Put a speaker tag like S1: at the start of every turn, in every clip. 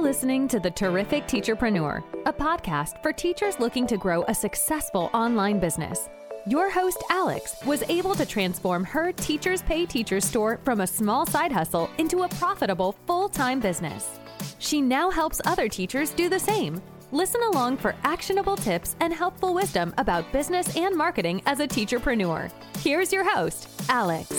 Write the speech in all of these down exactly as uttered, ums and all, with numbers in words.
S1: listening to The Terrific Teacherpreneur, a podcast for teachers looking to grow a successful online business. Your host, Alex, was able to transform her Teachers Pay Teachers store from a small side hustle into a profitable full-time business. She now helps other teachers do the same. Listen along for actionable tips and helpful wisdom about business and marketing as a teacherpreneur. Here's your host, Alex.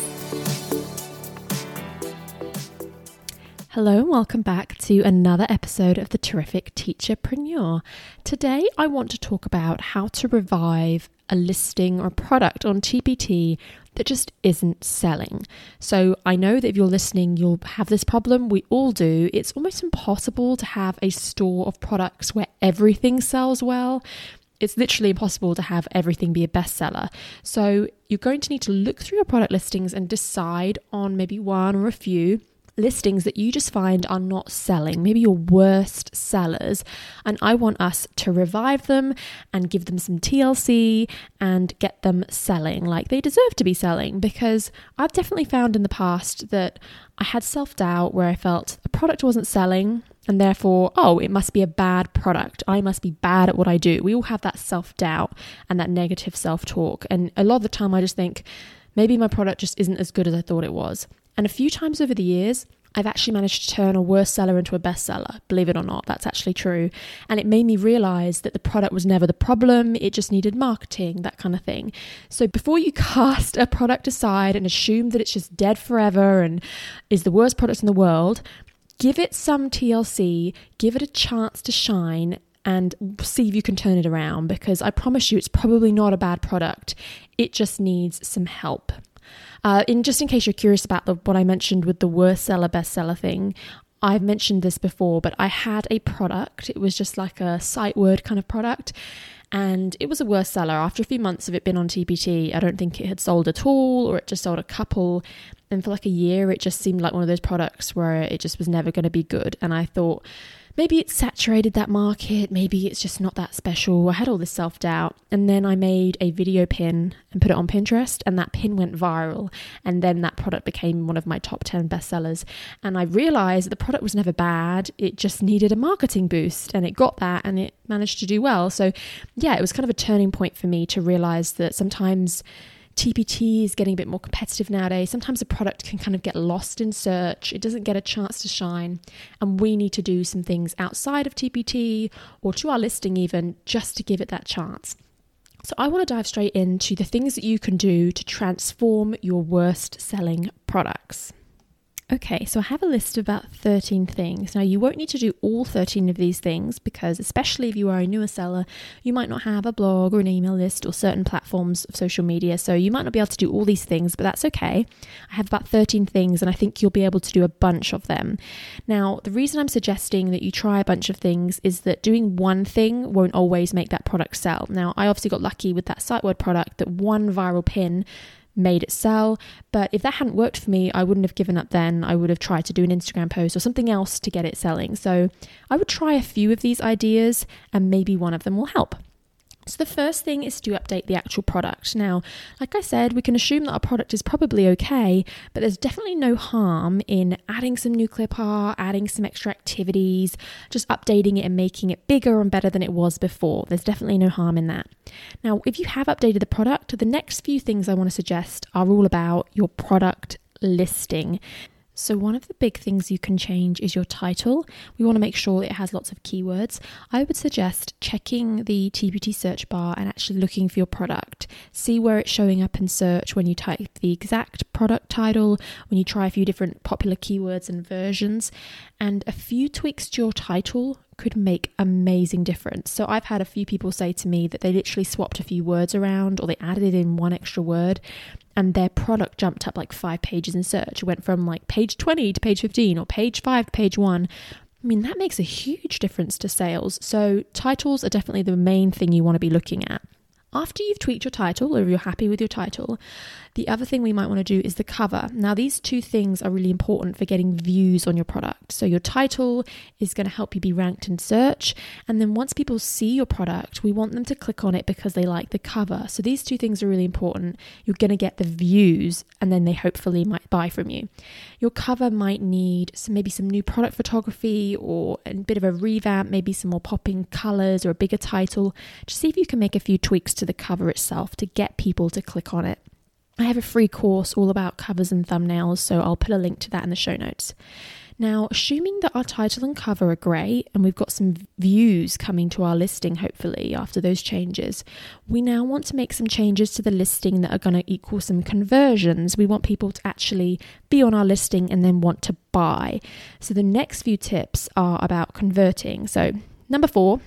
S2: Hello and welcome back to another episode of The Terrific Teacherpreneur. Today I want to talk about how to revive a listing or a product on T P T that just isn't selling. So I know that if you're listening, you'll have this problem. We all do. It's almost impossible to have a store of products where everything sells well. It's literally impossible to have everything be a bestseller. So you're going to need to look through your product listings and decide on maybe one or a few listings that you just find are not selling, maybe your worst sellers, and I want us to revive them and give them some T L C and get them selling like they deserve to be selling, because I've definitely found in the past that I had self-doubt where I felt a product wasn't selling and therefore, oh, it must be a bad product. I must be bad at what I do. We all have that self-doubt and that negative self-talk, and a lot of the time I just think maybe my product just isn't as good as I thought it was. And a few times over the years, I've actually managed to turn a worst seller into a bestseller. Believe it or not, that's actually true. And it made me realize that the product was never the problem. It just needed marketing, that kind of thing. So before you cast a product aside and assume that it's just dead forever and is the worst product in the world, give it some T L C, give it a chance to shine, and see if you can turn it around, because I promise you it's probably not a bad product. It just needs some help. Uh, in just in case you're curious about the, what I mentioned with the worst seller, bestseller thing, I've mentioned this before, but I had a product. It was just like a sight word kind of product, and it was a worst seller. After a few months of it being on T P T, I don't think it had sold at all, or it just sold a couple. And for like a year, it just seemed like one of those products where it just was never going to be good. And I thought, maybe it's saturated that market, maybe it's just not that special. I had all this self-doubt, and then I made a video pin and put it on Pinterest, and that pin went viral, and then that product became one of my top ten bestsellers. And I realized that the product was never bad, it just needed a marketing boost, and it got that, and it managed to do well. So yeah, it was kind of a turning point for me to realize that sometimes T P T is getting a bit more competitive nowadays. Sometimes a product can kind of get lost in search. It doesn't get a chance to shine. And we need to do some things outside of T P T or to our listing even, just to give it that chance. So I want to dive straight into the things that you can do to transform your worst selling products. Okay, so I have a list of about thirteen things. Now, you won't need to do all thirteen of these things, because especially if you are a newer seller, you might not have a blog or an email list or certain platforms of social media. So you might not be able to do all these things, but that's okay. I have about thirteen things, and I think you'll be able to do a bunch of them. Now, the reason I'm suggesting that you try a bunch of things is that doing one thing won't always make that product sell. Now, I obviously got lucky with that SiteWord product that one viral pin made it sell, but if that hadn't worked for me, I wouldn't have given up then. I would have tried to do an Instagram post or something else to get it selling. So I would try a few of these ideas, and maybe one of them will help. So the first thing is to update the actual product. Now, like I said, we can assume that our product is probably okay, but there's definitely no harm in adding some new clip art, adding some extra activities, just updating it and making it bigger and better than it was before. There's definitely no harm in that. Now, if you have updated the product, the next few things I want to suggest are all about your product listing. So one of the big things you can change is your title. We want to make sure it has lots of keywords. I would suggest checking the T P T search bar and actually looking for your product. See where it's showing up in search when you type the exact product title, when you try a few different popular keywords and versions. And a few tweaks to your title could make amazing difference. So I've had a few people say to me that they literally swapped a few words around, or they added in one extra word, and their product jumped up like five pages in search. It went from like page twenty to page fifteen, or page five to page one. I mean, that makes a huge difference to sales. So titles are definitely the main thing you want to be looking at. After you've tweaked your title, or if you're happy with your title, the other thing we might want to do is the cover. Now, these two things are really important for getting views on your product. So your title is going to help you be ranked in search. And then once people see your product, we want them to click on it because they like the cover. So these two things are really important. You're going to get the views, and then they hopefully might buy from you. Your cover might need some, maybe some new product photography or a bit of a revamp, maybe some more popping colors or a bigger title. Just see if you can make a few tweaks to the cover itself to get people to click on it. I have a free course all about covers and thumbnails, so I'll put a link to that in the show notes. Now, assuming that our title and cover are great and we've got some views coming to our listing, hopefully, after those changes, we now want to make some changes to the listing that are going to equal some conversions. We want people to actually be on our listing and then want to buy. So the next few tips are about converting. So number four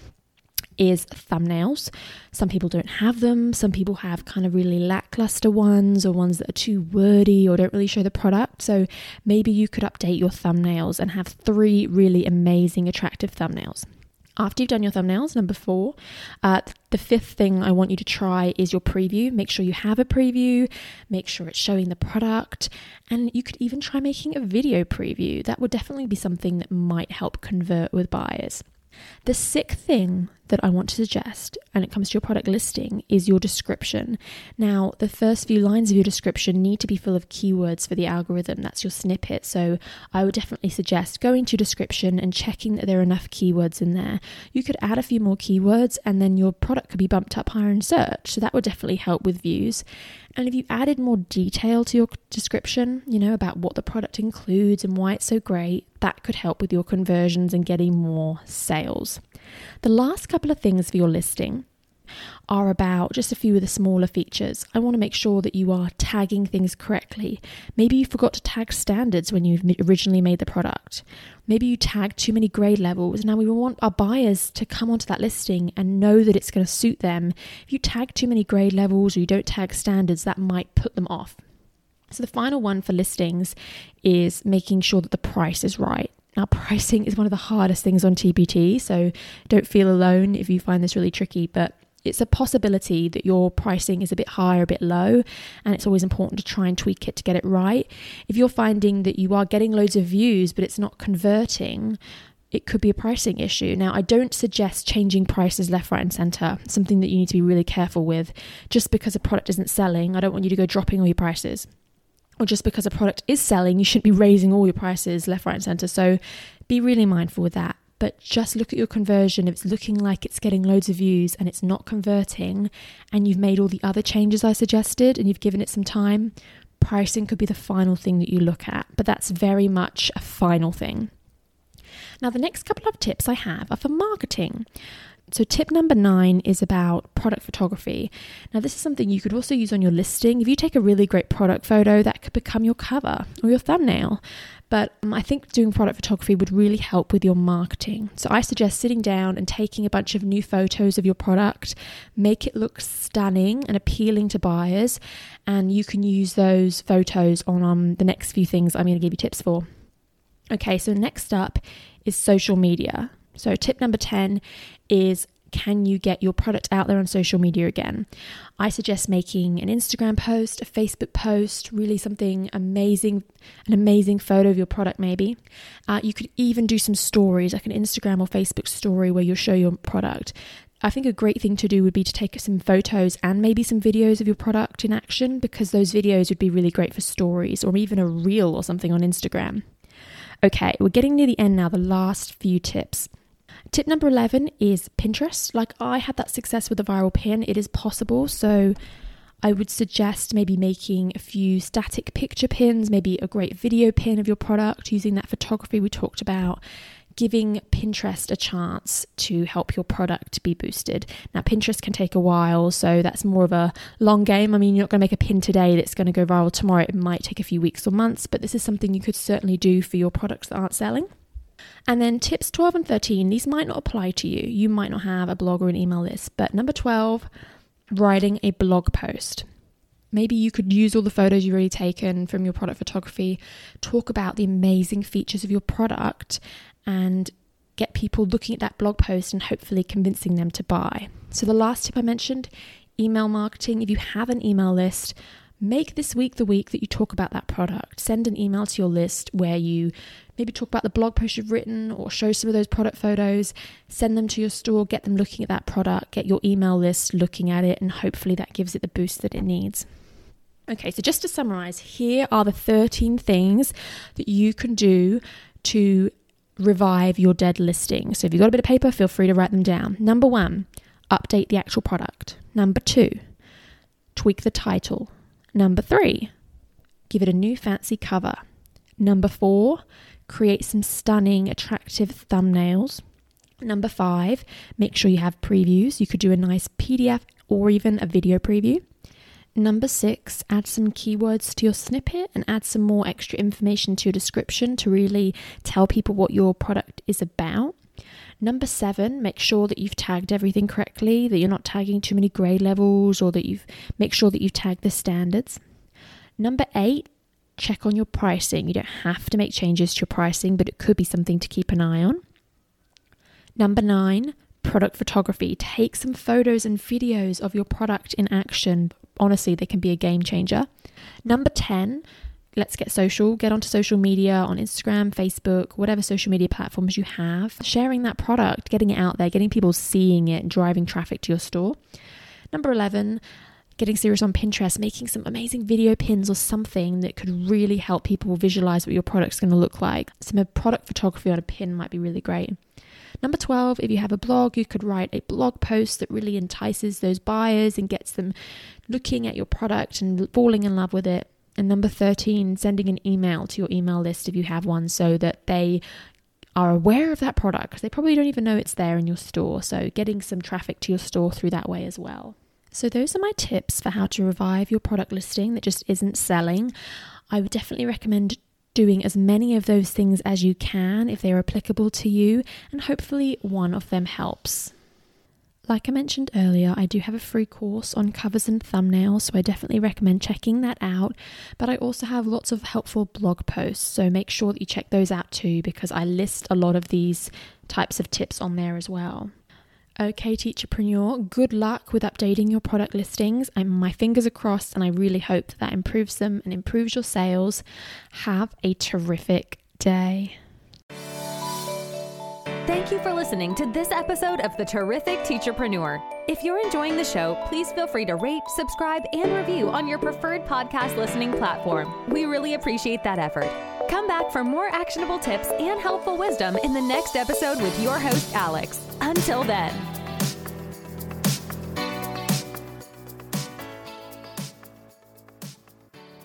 S2: is thumbnails. Some people don't have them. Some people have kind of really lackluster ones or ones that are too wordy or don't really show the product. So maybe you could update your thumbnails and have three really amazing, attractive thumbnails. After you've done your thumbnails, number four, uh, the fifth thing I want you to try is your preview. Make sure you have a preview, make sure it's showing the product, and you could even try making a video preview. That would definitely be something that might help convert with buyers. The sixth thing that I want to suggest when it comes to your product listing is your description. Now, the first few lines of your description need to be full of keywords for the algorithm. That's your snippet. So I would definitely suggest going to description and checking that there are enough keywords in there. You could add a few more keywords and then your product could be bumped up higher in search. So that would definitely help with views. And if you added more detail to your description, you know, about what the product includes and why it's so great, that could help with your conversions and getting more sales. The last couple of things for your listing are about just a few of the smaller features. I want to make sure that you are tagging things correctly. Maybe you forgot to tag standards when you originally made the product. Maybe you tagged too many grade levels. Now we want our buyers to come onto that listing and know that it's going to suit them. If you tag too many grade levels or you don't tag standards, that might put them off. So the final one for listings is making sure that the price is right. Now, pricing is one of the hardest things on T P T, so don't feel alone if you find this really tricky, but it's a possibility that your pricing is a bit high or a bit low, and it's always important to try and tweak it to get it right. If you're finding that you are getting loads of views, but it's not converting, it could be a pricing issue. Now, I don't suggest changing prices left, right, and center, something that you need to be really careful with. Just because a product isn't selling, I don't want you to go dropping all your prices. Or just because a product is selling, you shouldn't be raising all your prices left, right, and center. So be really mindful with that. But just look at your conversion. If it's looking like it's getting loads of views and it's not converting, and you've made all the other changes I suggested and you've given it some time, pricing could be the final thing that you look at. But that's very much a final thing. Now, the next couple of tips I have are for marketing. So tip number nine is about product photography. Now, this is something you could also use on your listing. If you take a really great product photo, that could become your cover or your thumbnail. But um, I think doing product photography would really help with your marketing. So I suggest sitting down and taking a bunch of new photos of your product, make it look stunning and appealing to buyers. And you can use those photos on um, the next few things I'm going to give you tips for. Okay, so next up is social media. So tip number ten is, can you get your product out there on social media again? I suggest making an Instagram post, a Facebook post, really something amazing, an amazing photo of your product maybe. Uh, you could even do some stories, like an Instagram or Facebook story where you'll show your product. I think a great thing to do would be to take some photos and maybe some videos of your product in action, because those videos would be really great for stories or even a reel or something on Instagram. Okay, we're getting near the end now, the last few tips. Tip number eleven is Pinterest. Like I had that success with the viral pin. It is possible. So I would suggest maybe making a few static picture pins, maybe a great video pin of your product, using that photography we talked about, giving Pinterest a chance to help your product be boosted. Now, Pinterest can take a while, so that's more of a long game. I mean, you're not going to make a pin today that's going to go viral tomorrow. It might take a few weeks or months, but this is something you could certainly do for your products that aren't selling. And then tips twelve and thirteen, these might not apply to you. You might not have a blog or an email list. But number twelve, writing a blog post. Maybe you could use all the photos you've already taken from your product photography, talk about the amazing features of your product, and get people looking at that blog post and hopefully convincing them to buy. So the last tip I mentioned email marketing. If you have an email list, make this week the week that you talk about that product. Send an email to your list where you maybe talk about the blog post you've written or show some of those product photos. Send them to your store, get them looking at that product, get your email list looking at it, and hopefully that gives it the boost that it needs. Okay, so just to summarize, here are the thirteen things that you can do to revive your dead listing. So if you've got a bit of paper, feel free to write them down. Number one, update the actual product. Number two, tweak the title. Number three, give it a new fancy cover. Number four, create some stunning, attractive thumbnails. Number five, make sure you have previews. You could do a nice P D F or even a video preview. Number six, add some keywords to your snippet and add some more extra information to your description to really tell people what your product is about. Number seven, make sure that you've tagged everything correctly, that you're not tagging too many grade levels, or that you've make sure that you've tagged the standards. Number eight, check on your pricing. You don't have to make changes to your pricing, but it could be something to keep an eye on. Number nine, product photography. Take some photos and videos of your product in action. Honestly, they can be a game changer. Number ten, let's get social. Get onto social media on Instagram, Facebook, whatever social media platforms you have. Sharing that product, getting it out there, getting people seeing it, driving traffic to your store. Number eleven, getting serious on Pinterest, making some amazing video pins or something that could really help people visualize what your product's going to look like. Some product photography on a pin might be really great. Number twelve, if you have a blog, you could write a blog post that really entices those buyers and gets them looking at your product and falling in love with it. And number thirteen, sending an email to your email list if you have one so that they are aware of that product, because they probably don't even know it's there in your store. So getting some traffic to your store through that way as well. So those are my tips for how to revive your product listing that just isn't selling. I would definitely recommend doing as many of those things as you can if they're applicable to you, and hopefully one of them helps. Like I mentioned earlier, I do have a free course on covers and thumbnails, so I definitely recommend checking that out. But I also have lots of helpful blog posts, so make sure that you check those out too, because I list a lot of these types of tips on there as well. Okay, Teacherpreneur, good luck with updating your product listings. I'm, my fingers are crossed, and I really hope that, that improves them and improves your sales. Have a terrific day.
S1: Thank you for listening to this episode of The Terrific Teacherpreneur. If you're enjoying the show, please feel free to rate, subscribe, and review on your preferred podcast listening platform. We really appreciate that effort. Come back for more actionable tips and helpful wisdom in the next episode with your host, Alex. Until then.